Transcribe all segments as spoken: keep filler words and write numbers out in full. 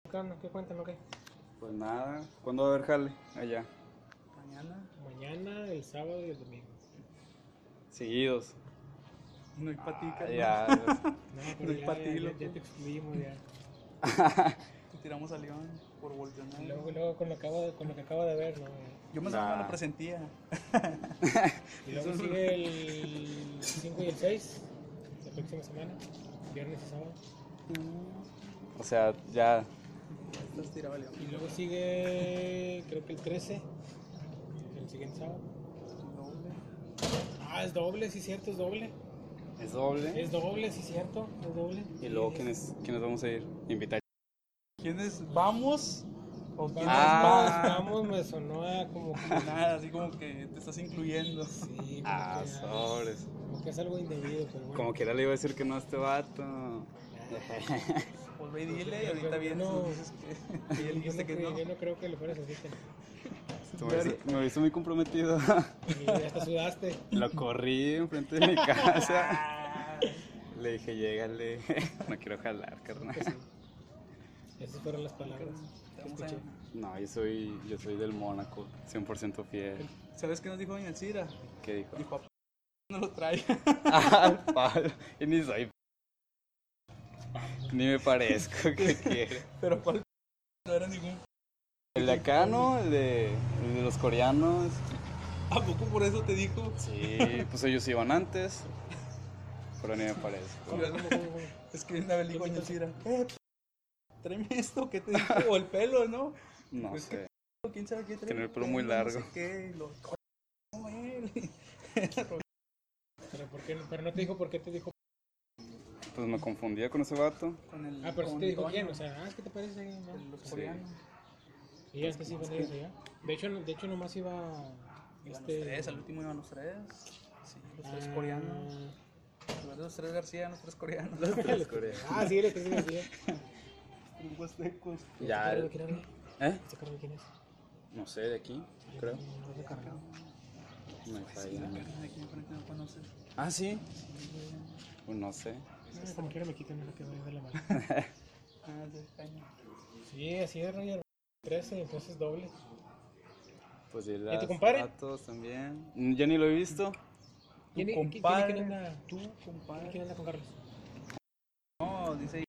¿Qué cuentan o qué? Pues nada, ¿cuándo va a haber jale allá? Mañana Mañana, el sábado y el domingo. Seguidos. no hay pa' ti, Ah, carnal. ya. No, pero No hay ya, pa' ti, ya, ya, loco. ya te excluimos ya. Te tiramos a León por voltear. Y luego, luego con, lo acabo de, con lo que acabo de ver, ¿no? Yo me Nah. lo presentía. Y luego sigue el cinco y el seis, la próxima semana, viernes y sábado. O sea, ya. Estás tirado a León. Y luego sigue, creo que el trece, el siguiente sábado. Doble. Ah, es doble, sí, cierto, es doble. Es doble. Es doble, sí, cierto, es doble. Y luego, ¿quiénes, ¿quiénes vamos a ir? Invitar. ¿Quiénes vamos? ¿O quiénes Vamos, Ah. vamos, me sonó a como que. van? Nada, así como que te estás incluyendo. Sí, como Ah, que, sobres. como que es algo indebido, pero bueno. Como quiera le iba a decir que no a este vato. Pues ve y dile y ahorita vienes No. y dices que, que ya Yo dijiste no, que creo, no. yo no creo que lo fueras a decir. Tú me viste- me viste muy comprometido. Y ya hasta sudaste. Lo corrí enfrente de mi casa. Le dije, llégale. No quiero jalar, carnal. Pues sí. Esas fueron las palabras que Vamos escuché. a- No, yo soy, yo soy del Mónaco, cien por ciento fiel. ¿Sabes qué nos dijo doña Elcira? ¿Qué dijo? Dijo, "A no lo trae". Ah, Pablo. Y ni soy. Ni me parezco, ¿qué quiere? Pero ¿cuál no era ningún? El de acá, ¿no? El de, el de los coreanos. ¿A poco por eso te dijo? Sí, pues ellos iban antes. Pero ni me parezco. ¿Cómo, cómo, cómo, cómo? Es que una vez le dijo a doña Elcira, eh, tráeme esto, ¿qué te dijo? O el pelo, ¿no? No Pues sé. ¿Quién sabe qué trae? Tiene el pelo muy largo. No sé qué, y lo... No, él. Pero, ¿por qué, no- pero no te dijo por qué te dijo. Pues me confundía con ese vato. Con el, Ah, pero sí con te dijo Toño, quién. O sea, ah, es que te parece. ¿No? el- los Sí. coreanos. Sí, antes sí iban ellos allá. De hecho, no- de hecho nomás iba. Iban Este. los tres, al último iban los tres. Sí, los tres ah, coreanos. En lugar de los tres García, los tres coreanos. Los tres coreanos. Ah, sí, le tres decía. Los huastecos. Ya. ¿Este carro de quién era? ¿Eh? ¿Este carro de quién es? No sé, de aquí, creo. No, no, carro. No hay Sí, falla. la carne de aquí enfrente no conoces. Ah, sí. Pues no sé. Ah, como quiera me quitan lo que voy a darle mal. Ah, de caña. Sí, así es, Roger. trece, entonces doble. Pues y tu las compadre? vatos también. Mm, Ya ni lo he visto. ¿Quién, Tu quién, quién, compadre. quién anda? Tu ¿Quién, compadre. quién anda con Carlos? No, dice.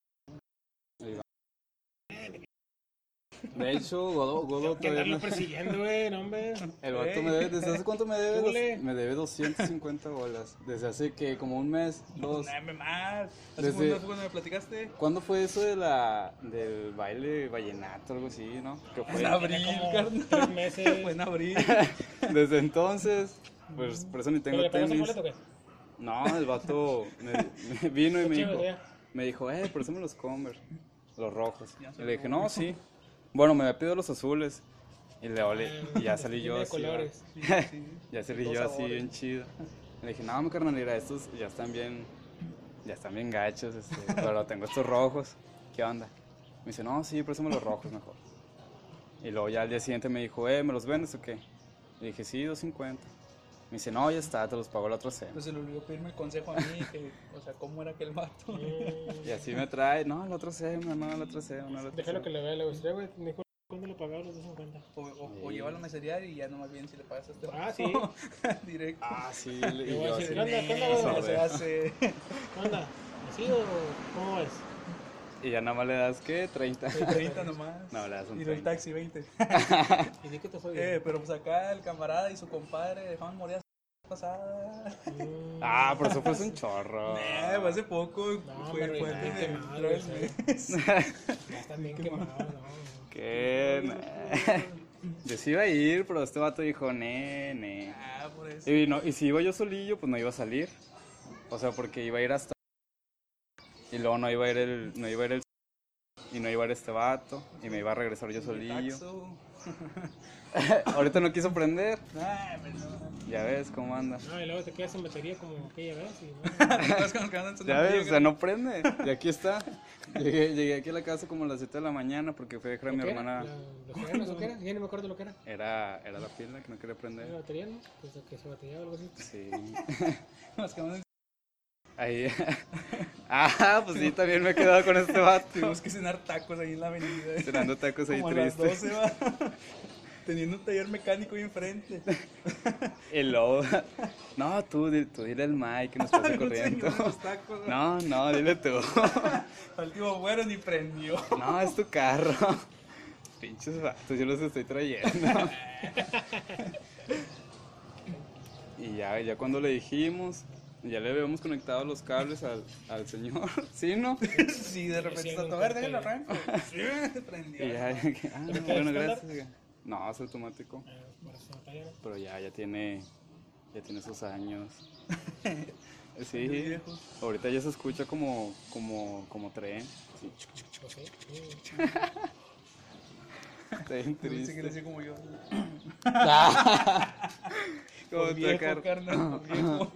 De hecho, Godo, Godo ¿Qué todavía andarlo no. persiguiendo, güey? No, hombre. El vato Ey. me debe, ¿desde hace cuánto me debe? Súbele. Dos- me debe doscientas cincuenta bolas. Desde hace que como un mes, dos. Dame más. ¿Hace Desde- cuándo fue cuando me platicaste? ¿Cuándo fue eso de la del baile vallenato algo así, no? Que En fue abril, Tiene como carnal. tres meses. Fue en abril. desde entonces, pues por eso ni ¿Pero tengo le pagaste tenis. boleto o qué? No, el vato me, me vino y me Chido, dijo, ya. me dijo, eh, préstame los Converse, los rojos. Ya se Y le dije, acabó. no, sí. Bueno, me había pedido los azules. Y le olé, Ah, y ya salí yo tiene así. colores. ¿va? Sí, sí. Ya salí Dos yo así sabores. bien chido. Le dije, no, mi carnalera, estos ya están bien, ya están bien gachos, este, pero tengo estos rojos. ¿Qué onda? Me dice, no, sí, préstame los rojos mejor. Y luego ya al día siguiente me dijo, eh, ¿me los vendes o qué? Le dije, sí, dos cincuenta. Me dice, no, ya está, te los pago la otra semana. Pues se le olvidó pedirme el consejo a mí, que, o sea, cómo era aquel vato. Mm, Y así me trae, no, la otra semana, no, la otra semana, la otra Déjalo que semana. le vea, le gustaría, güey. Me dijo, ¿cuándo le pagaba los doscientos cincuenta? O, o, o Sí. llévalo a meserear y ya nomás bien si le pagas a este Ah, vato. sí. Directo. Ah, sí, le- Le y voy a yo decir, así. ¿qué onda? ¿Qué onda, Eso güey? no se hace. ¿Qué onda? ¿Así o cómo es? Y ya nada más le das, ¿qué? treinta. treinta nomás. No, le das un Y del treinta. taxi veinte. Y di que te fue Eh, bien. pero pues acá el camarada y su compadre dejaban morir la pasada. Mm, Ah, pero eso fue un chorro. Eh, fue hace poco. No, fue pero fue ya, antes qué de mal, entrar el güey, mes. ya están bien quemados, ¿no? ¿Qué? Yo sí iba a ir, pero este vato dijo, ne, ne. Ah, por eso. Y, no, y si iba yo solillo, pues no iba a salir. O sea, porque iba a ir hasta... Y luego no iba a ir el... No iba a ir el... Y no iba a ir este vato. Y me iba a regresar yo solillo. Taxo. Ahorita no quiso prender. Ah, pero no. Ya ves cómo anda. No, y luego te quedas sin batería como aquella vez y no. Estás con los que andan Ya ves, o sea, no prende. Y aquí está. Llegué, llegué aquí a la casa como a las siete de la mañana porque fui a dejar a mi ¿Qué era? hermana. La- ¿Los frenos o qué era? Ya no me acuerdo lo que era. Era, era la pila que no quería ¿Era prender. batería, no? Pues que se batería o algo así. Sí. Los que andan Ahí. Ah, pues sí, también me he quedado con este vato. Tuvimos que cenar tacos ahí en la avenida. Cenando tacos ahí Como a las tristes. doce, va. Teniendo un taller mecánico ahí enfrente. Y luego, no, tú, di- tú dile al Mike que nos pase Un corriendo. señor de los tacos, ¿va? No, no, dile tú. Al último fueron y prendió. No, es tu carro. Pinches vatos, yo los estoy trayendo. Y ya, ya cuando le dijimos, ya le habíamos conectado los cables al, al señor, ¿sí, no? Sí, de repente Sí, está nunca todo verde, te- lo arranco. Sí, prendió. Y ya, que, ah, ¿Pero qué, bueno, estándar? gracias. No, es automático. Ah, por eso está lleno. Pero ya, ya tiene, ya tiene sus años. Sí, Viejos. ahorita ya se escucha como, como, como tren. Sí, chuc, chuc, chuc. Ok. Mm. Está bien Dice que le triste. hacía como yo. Como Por viejo, sacar- carnal, por viejo.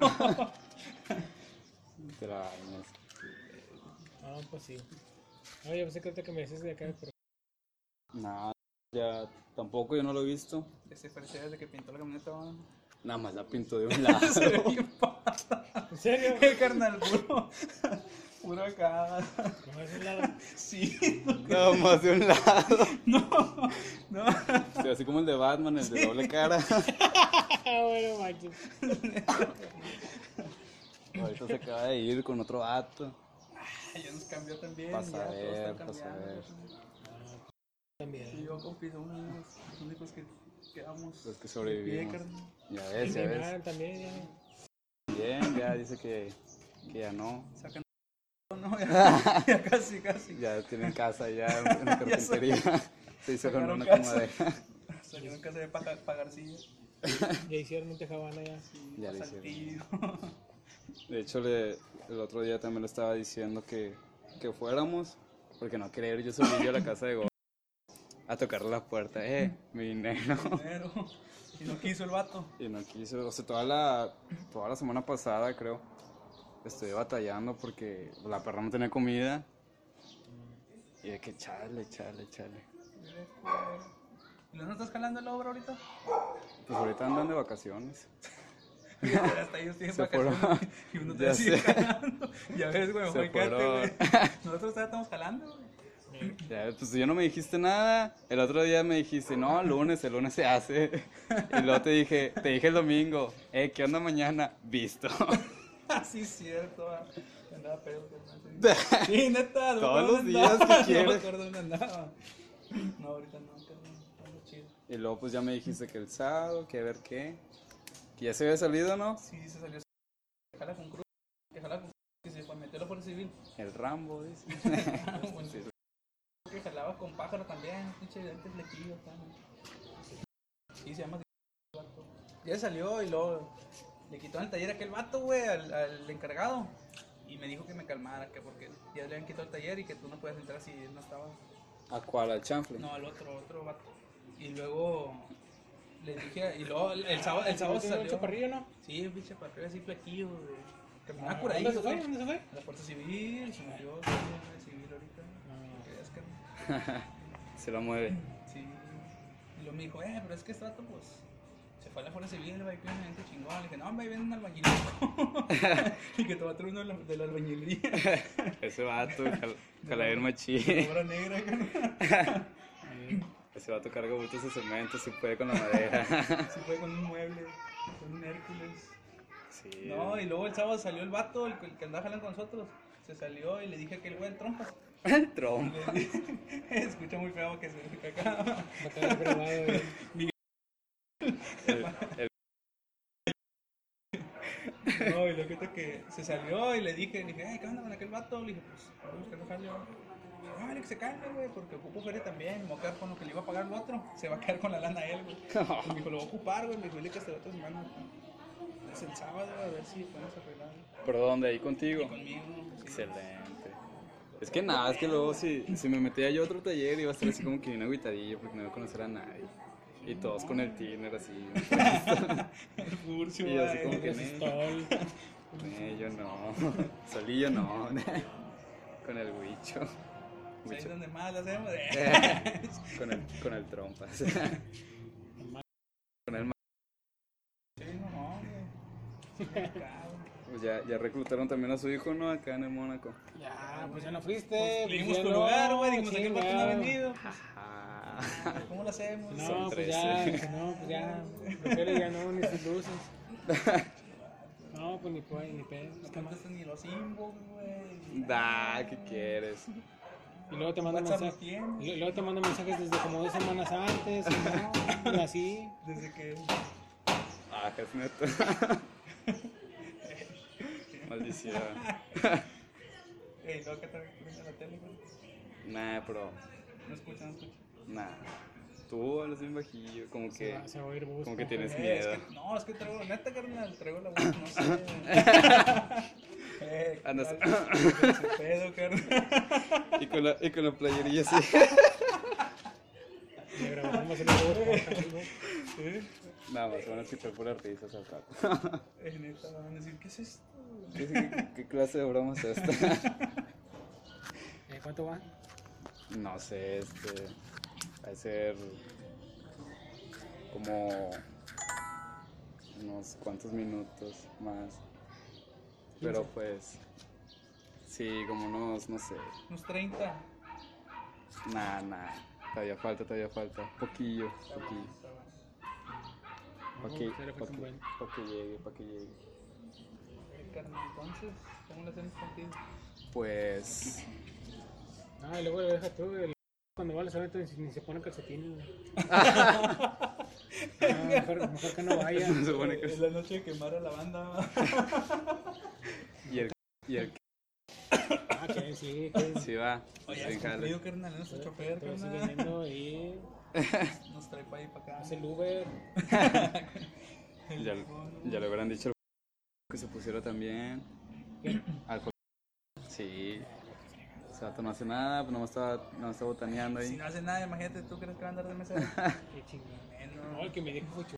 Te la bañas. Ah, pues sí. No, yo pensé que ahorita que me dices de acá, pero No, ya tampoco, yo no lo he visto. Ese parecía desde que pintó la camioneta, va. Nada más la pinto de un lado. Se ve bien pasa. ¿en serio? Eh, carnal, puro. Puro acá. No es un lado. Sí. Nada más de un lado. No, no. Sí, así como el de Batman, el de doble cara. Ah, bueno, manches. Ahorita se acaba de ir con otro vato. Ya nos cambió también. Vas a ya todos ver, están vas a cambiando. ver. Y También. yo, compi, somos los únicos que quedamos. Los que de sobrevivimos. pie, carnal. Ya Y ves, ya mi ves. man también, ya. Bien, ya dice que, que ya no. Sacan. No, ya, ya casi, casi. Ya tienen casa ya en la carpintería. Se hizo con sacaron una con casa. madera. Salieron en casa de pagar, pagarcilla. Ya hicieron un tejabana ya. Sí, Ya le Saltillo. De hecho, le, el otro día también le estaba diciendo que, que fuéramos, porque no quería ir yo solillo a la casa de Go a tocarle la puerta. Eh, mi dinero. Dinero. Y no quiso el vato. Y no quiso, o sea, toda la, toda la semana pasada, creo, estuve batallando porque la perra no tenía comida. Y de que chale, chale, chale. ¿Y no estás jalando la obra ahorita? Pues ahorita andan de vacaciones. Hasta ellos tienen Se vacaciones fueron. y uno Ya te sigue sé. jalando. Ya ves, güey, Se mejor quédate, fueron. güey. Nosotros todavía estamos jalando, güey. Ya, pues ya no me dijiste nada. El otro día me dijiste, no, lunes, el lunes se hace. Y luego te dije, te dije el domingo, eh, ¿qué onda mañana? Visto. Sí, es cierto, va. Andaba pedo, carnal. Sí, neta. no me Todos acuerdo los dónde días andaba, que No me quieres. acuerdo dónde andaba. No, ahorita no, carnal. Ando chido. Y luego pues ya me dijiste que el sábado, que a ver qué. Que ya se había salido, ¿no? Sí, se salió. Que jala con cruz. Que jala con cruz. Que se fue a meter a la Fuerza Civil. El Rambo, dice. Bueno, Sí. que jalaba con pájaro también. Pinche de antes flequillo, también. Sí, se llama. Ya salió y luego le quitó el taller a aquel vato, güey, al, al encargado. Y me dijo que me calmara, que porque ya le habían quitado el taller y que tú no puedes entrar si él no estaba. ¿A cuál? ¿Al chanfle? No, al otro, otro vato. Y luego le dije, y luego el, el sábado, el sábado ¿Tiene un salió. chaparrillo, no? Sí, un pinche chaparrillo así flequillo, güey. Caminaba Ah, por ahí. ¿Dónde se güey. fue? ¿Dónde se fue? A la Fuerza Civil, se murió, sí, a la civil ahorita. Ah. Que es que- Se la mueve. Sí. Y luego me dijo, eh, pero es que este vato, pues, se fue a la Fuerza Civil, va, y tiene gente chingón. Le dije, no, me viene un albañilito. Y que te va a traer uno de la, de la albañilería. Ese vato, jala, jala bien De machín. obra negra, carnal. Ese vato carga bultos de cemento, si puede con la madera. Se fue con un mueble, con un Hércules. Sí. No, y luego el sábado salió el vato, el, que- el que andaba jalando con nosotros. Se salió y le dije que el güey el trompas. El trompo. Le dije, escucha muy feo que se que acá. Va a quedar grabado, güey. El, el- No, y lo que es que se salió y le dije, le dije, ay, ¿qué onda con aquel vato? Le dije, pues, voy a buscar jale. No, dile que se calme, güey, porque ocupo feria también. Me voy a quedar con lo que le iba a pagar el otro. Se va a quedar con la lana a él, güey. Y me dijo, lo voy a ocupar, güey. Me dijo, dile que hasta la otra semana. Es el sábado, a ver si podemos arreglar. ¿Pero dónde? ¿Ahí Y contigo? conmigo. Sí. Excelente. Es que nada, es que luego si, si me metía yo a otro taller iba a estar así como que bien agüitadillo porque no iba a conocer a nadie. Y todos con el tiner así. El furcio, Y así güey. como que El resistol. Eh, yo no. Solillo no. Con el huicho. Ahí es Huicho. donde más lo hacemos. Con el, con el trompas. Con el ma- Sí, no, no, güey. Sí, acá, güey. Pues ya, ya reclutaron también a su hijo, ¿no? Acá en el Mónaco. Ya, pues ya no fuiste. Pues, pues dimos ya tu no, lugar, güey, dijimos aquel vato no ha chingado. venido. Pues, Ah, ¿cómo lo hacemos? No, Son pues ya, trece. no, pues ya. Prefiero ya no, ni sus luces. No, pues ni pues, ni pedo. No contestan ni los inbox, güey. da, ¿qué quieres? Y luego te mandan WhatsApp mensajes. no tienes. Y luego te mandan mensajes desde como dos semanas antes. Y no, y así. Desde que. Ah, es neta. Maldición. Ey, no, que te prende la tele, güey. Nah, pero. No escuchan, no escuchan. Nah. Tú hablas bien bajillo, como Se que. va, se va a oír busco. Como que tienes Eh, miedo. es que, no, es que traigo, neta, carnal, traigo la voz, no sé. eh, Andas- ¿qué ese pedo, carnal? Y con la, y con la playerilla así. Le grabamos el audio. ¿Eh? Nada más, van a escuchar puras risas al rato. Eh, neta, van a decir, ¿qué es esto? ¿Qué, qué, qué clase de broma es esta? Eh, ¿Cuánto va? No sé, este. Va a ser. Como. Unos cuantos minutos más. Pero pues. Sí, como unos, no sé. Unos treinta. Nah, nah. Todavía falta, todavía falta. Poquillo, poquillo. Para que, No, pero fue pa' un que, buen. pa' que llegue, para que llegue. Eh, carnal, entonces, ¿cómo lo hacemos contigo? Pues. Ah, y luego lo deja tú, güey. Cuando va a los eventos ni se pone calcetines, güey. No, mejor, mejor que no vaya. Se pone que- Es la noche de quemar a la banda. Y el. Y el. Ah, que sí, que Sí va. Oye, sí, has jale. cumplido, carnal, es nuestro chofer, todo sigue carnal. viendo y Nos trae para ahí, para acá. hace el Uber. Ya, ya le hubieran dicho que se pusiera también. Al jo- Sí. O sea, no hace nada, pues nomás está, nomás está botaneando Si ahí. no hace nada, imagínate, ¿tú crees que va a andar de mesero? Qué chingada. Bueno. No, el que me dijo fue chulo.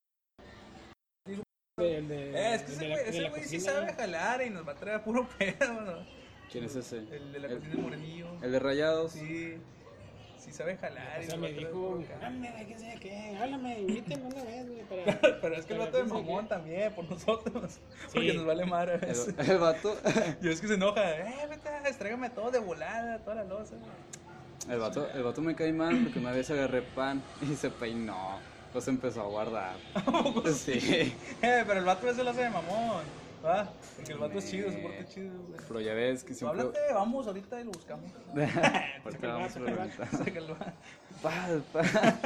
El de, Eh, es que el ese de la- güey, de ese la güey sí cocina. sabe jalar y nos va a traer a puro pedo, ¿no? ¿Quién es ese? El de la El- cocina del morenillo. ¿El de Rayados? Sí, sí sabe jalar. O y sea, nos me va a traer dijo, puro pedo. háblame, güey, quién sabe qué, háblame, invíteme una vez, güey, para... Pero es que el para vato de quién sabe mamón qué. también, por nosotros. Porque Sí. nos vale madre a El, veces. el vato. Y es que se enoja, eh, vete, tráigame todo de volada, toda la loza. El vato, el vato me cae mal porque una vez agarré pan y se peinó. Los empezó a guardar. Sí. Eh, pero el vato ese lo hace de mamón, ¿va? Porque el vato es chido, su porte es chido, güey. Pero ya ves que Tú siempre. háblate, vamos ahorita y lo buscamos. Ahorita vamos a preguntar. Saca el vato. Pa, pa.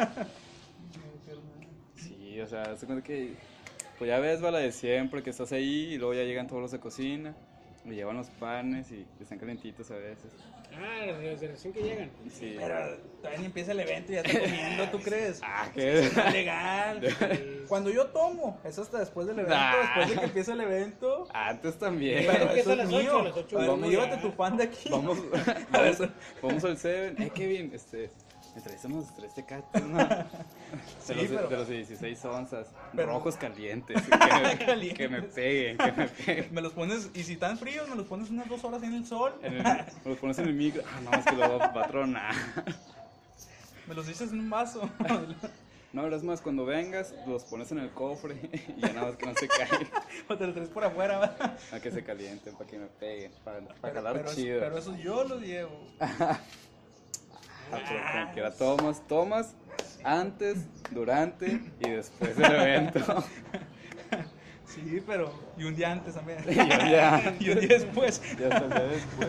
Sí, o sea, se cuenta que. Pues ya ves, va la de siempre, que estás ahí y luego ya llegan todos los de cocina. Y llevan los panes y están calentitos a veces. Ah, desde recién que llegan. Sí. Pero todavía ni empieza el evento y ya está comiendo, ¿tú crees? Ah, ¿qué? No es legal. Cuando yo tomo, es hasta después del evento, Nah. después de que empiece el evento. Antes también. Pero empieza eso a es las ocho, mío. a las ocho, A ver, vamos llévate ya. tu pan de aquí. Vamos, vamos, vamos al Seven. Eh, Kevin, este. Me traes unos tres tecates, ¿no? De, Sí, los, pero- de los dieciséis onzas. Pero- Rojos calientes. Que me, Calientes. que me peguen, que me peguen. Me los pones, y si están fríos, me los pones unas dos horas en el sol. En el, me los pones en el micro. Ah, no, es que luego va a tronar. Me los echas en un vaso. No, pero es más, cuando vengas, los pones en el cofre y ya nada más que no se caigan. O te los traes por afuera, ¿va? A que se calienten, para que me peguen. Para, para Pero, jalar pero, eso- chido. pero eso yo los llevo. Ah, pero como quiera, tomas, tomas antes, durante y después del evento. Sí, pero. Y un día antes también. Y un día antes. Y un día después. Y hasta el día después.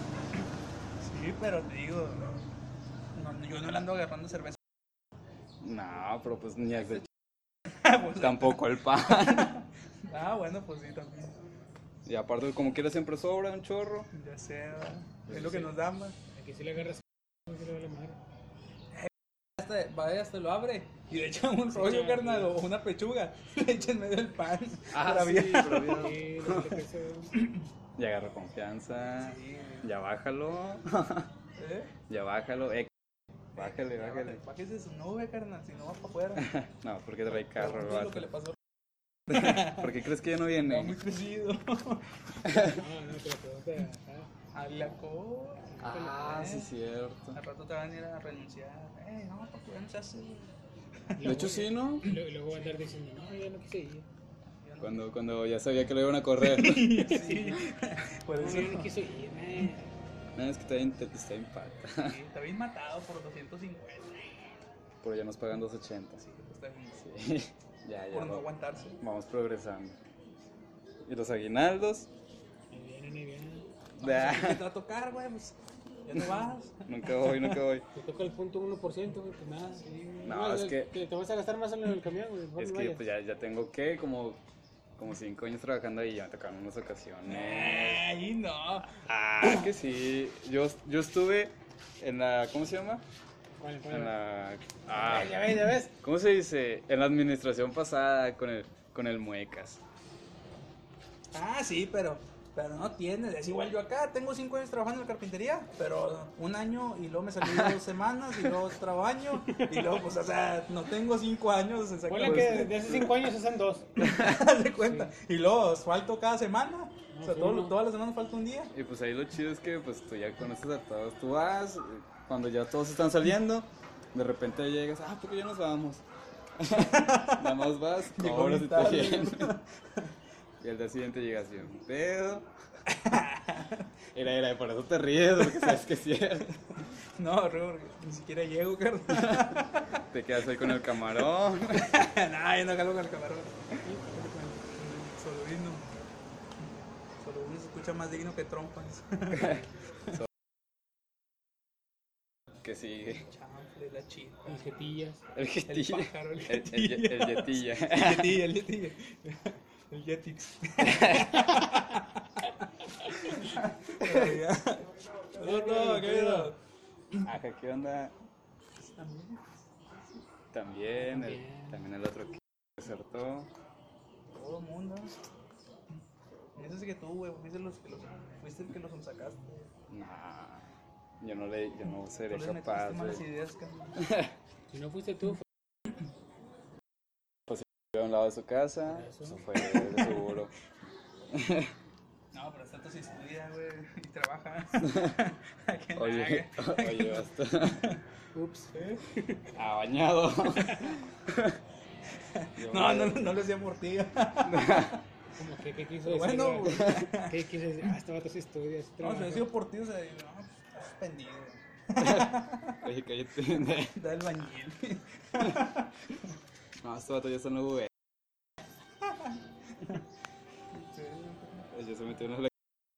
Sí, pero te digo. No, yo no le ando agarrando cerveza. No, pero pues ni el de Pues, tampoco el pan. ah, bueno, pues sí, también. Y aparte, como quiera, siempre sobra un chorro. Ya sé, ¿va? Es lo que nos dan, más. Aquí sí le agarras, no le vale madre. Hasta, vaya, hasta lo abre y le echa un rollo, echa- carnal, o una pechuga. Le echa en medio del pan. Ah, Para sí, bien. pero bien. Sí, lo que te Ya agarra confianza. Sí. Ya bájalo. ¿Eh? Ya bájalo. Eh, bájale, bájale. Bájese de su nube, carnal, si no va para afuera. No, porque trae carro el Eso es lo que le vato. pasó. ¿Por qué crees que ya no Está muy viene? crecido. No, no, pero pregunta. A la co. Ah, sí, cierto. Al rato te van a ir a renunciar. Eh, no, porque ya no se hace. güey. De hecho, sí, ¿no? Y luego, y luego va a andar diciendo, no, ya no quise ir. Ya Cuando, cuando ya sabía que lo iban a correr. Sí, por No, eso. yo no quiso ir, eh. No, es que está bien, está bien pata. Sí, está bien matado por doscientos cincuenta. Pero ya nos pagan doscientos ochenta. Sí, está bien. Sí. Ya, ya. Por no va- aguantarse. Vamos progresando. ¿Y los aguinaldos? Ahí vienen, ahí vienen. Nah, ¿Qué te va a tocar, güey? Pues ya no vas. nunca voy, nunca voy. Te toca el punto uno por ciento, güey, pues nada. Sí, No, es el- que- Te, te vas a gastar más en el camión, güey. mejor Es no que vayas. pues ya, ya tengo que como, como cinco años trabajando ahí, ya me tocaron unas ocasiones. Ay, no. Ah, que sí. Yo, yo estuve en la, ¿cómo se llama? ¿Cuál, cuál? En la, ah, Ya ves, ya ves. ¿cómo se dice? En la administración pasada con el, con el Muecas. Ah, sí, pero, pero no tienes. Es igual yo acá. Tengo cinco años trabajando en la carpintería, pero un año y luego me salí dos semanas y luego otro año. Y luego, pues, o sea, no tengo cinco años. Ponle Exactamente. que de hace cinco años hacen dos. Haz de cuenta. Y luego asfalto cada semana. O sea, sí, todo- no. todas las semanas falta un día. Y pues ahí lo chido es que pues tú ya conoces a todos. Tú vas, eh, cuando ya todos están saliendo, de repente llegas, ah, porque ya nos vamos. Nada más vas, Llegó cobras y bien te tarde. vienes. Y al día siguiente llegas bien pedo. Era, era, por eso te ríes, porque sabes que sí es. No, Rubén, ni siquiera llego, carnal. Te quedas ahí con el camarón. Nah, yo no jalo con el camarón. Solo vino. Solo vino se escucha más digno que trompas. Que sigue. Chanfle, la chita. Y jetillas. El jetilla. El pájaro, el El, el, jetilla. el jetilla. El yeti, el yeti. El Jetix. No, no, qué vida. Ajá, ¿qué onda? También, el, También. también el otro que desertó. Todo el mundo. Eso sí que tú, güey, fuiste, los que los, fuiste el que los sacaste. Nah, yo no le, yo no Tú seré les capaz, metiste malas güey. ideas, carnal. Si no fuiste tú, fue Fue a un lado de su casa, Eso. eso fue de seguro. No, pero tanto se estudia, güey, y trabaja. ¿A qué Oye, naga? oye, basta. ups. Ah, bañado. Yo No, me- no, no lo hacía por ti. Como que, ¿qué quiso decir? Bueno, güey? ¿Qué quiso decir? Ah, este vato sí estudia. sí No, si trabaja. hubiera sido por ti, o sea, no, pues estás suspendido. Oye, cállate. Da el bañil. No, este vato ya está en la U E. Ya se metió en la...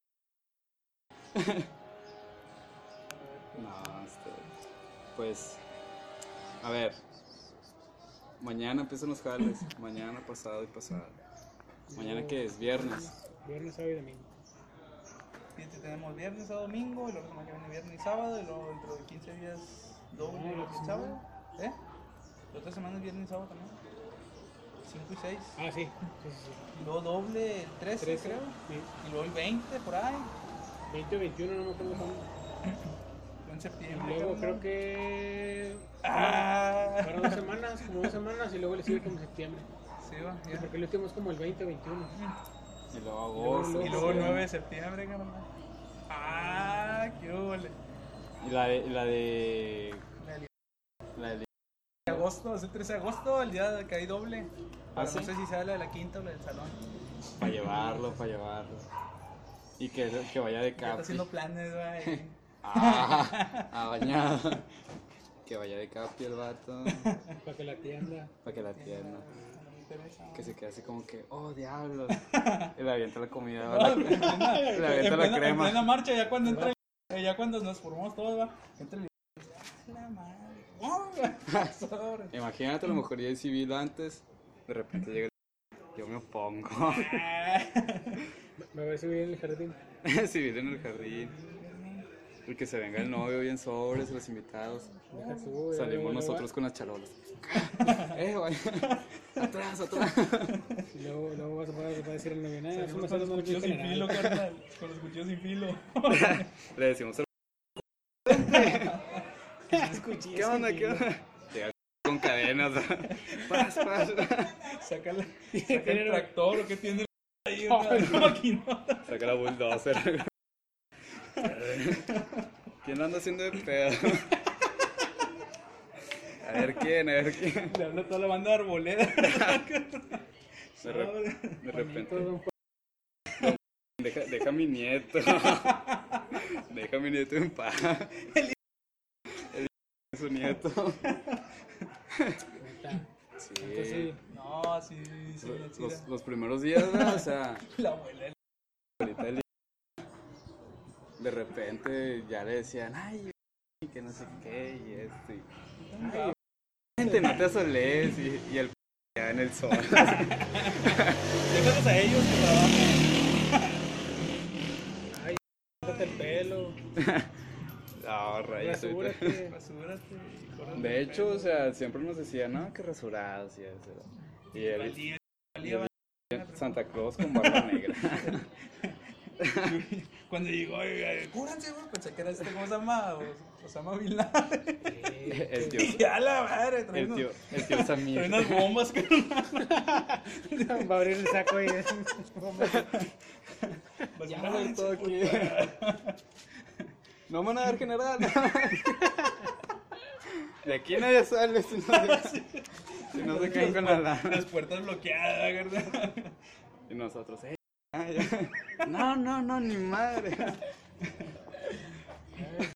No, este... Pues... A ver... Mañana empiezan los jales. Mañana, pasado y pasado. ¿Mañana qué es? Viernes. Viernes, sábado y domingo. Fíjate, tenemos viernes a domingo, y luego semana que viene viernes y sábado, y luego dentro de quince días doble No, la y otra sábado. ¿Eh? La otra semana es viernes y sábado también. cinco y seis. Ah, sí. Sí, sí, sí. Y luego doble el trece, trece, creo. sí. Y luego el veinte por ahí. veinte o veintiuno, no me acuerdo cuándo. En Y septiembre. luego carnal. creo que. Ah. Fueron dos semanas, como dos semanas, y luego le sigue como septiembre. Sí, va, Sí, ya. porque el último es como el veinte o veintiuno. Y luego agosto. Y luego el nueve de septiembre, carnal. Ah, qué ole. Y la de... y La de... La de... Agosto, es el trece de agosto, el día que hay doble. ¿Ah, Pero sí? no sé si sea la de la quinta o la del salón. Para llevarlo, para llevarlo. Y que, que vaya de Ya está capi. haciendo planes, güey. Ah, ah, bañado. Que vaya de capi el vato. Para que la tienda. Para que la atienda. No me interesa. Que se quede así como que, oh, diablos. Y le avienta la comida. No, la- en plena- Le en avienta la plena- En crema. plena marcha, ya cuando entra el- ya cuando nos formamos todos, va. Entra el. La madre. ¡Oh! Sobre. Imagínate, a lo mejor ya hay civil antes. De repente llega el... Yo me opongo. Me voy a subir en el jardín. Civil en el jardín. Y que se venga el novio bien sobres, los invitados. Deja tú, ya Salimos luego- nosotros con las charolas. Eh, güey. Atrás, atrás. Y luego, luego vas a poder vas a decir el novio, "Nah, eso me Salimos sale con los mal cuchillos sin filo, general". carnal. Con los cuchillos sin filo. Le decimos al... ¿Qué onda? ¿Qué onda? Llega con cadenas. Paz, paz. Saca, la, saca el tractor o qué tiene ahí una maquinota. Saca la bulldozer. ¿Quién anda haciendo de pedo? A ver quién, a ver quién. Le habla toda la banda de arboleda. De, re- Sobre. de repente, Juanito, don Juan. deja, deja a mi nieto. Deja a mi nieto en paz. El es su nieto. Neta. Sí. Neta, sí. No, sí, sí, Los, la los, chida. los primeros días, ¿no? O sea, La abuela. ahorita el- de repente ya le decían, ay, que no sé qué, y esto. Y, Ay, gente, no te asoles. Y, y el ya en el sol. déjalos a ellos que trabajan. Ay, córtate el pelo. No, rayos. ahorita. Rasúrate. Rasúrate y córrate De el hecho, pelo. o sea, siempre nos decían, no, que rasurados y eso. Y él, Valía, valía, Santa Claus con barba negra. Cuando llegó, oiga, cúranse, güey. Pensé que era este, ¿cómo se llama? O- Osama Bin Laden. El tío, Y a la madre, trae el unos, tío, el tío Samir. trae unas bombas, carnal. Va a abrir el saco y. Ya no hay todo aquí. No me van a dar general. De aquí nadie sale si no se, si no se caen con la lana. Las puertas bloqueadas, ¿verdad? Y nosotros, eh. ah, ya. No, no, no, ni madre.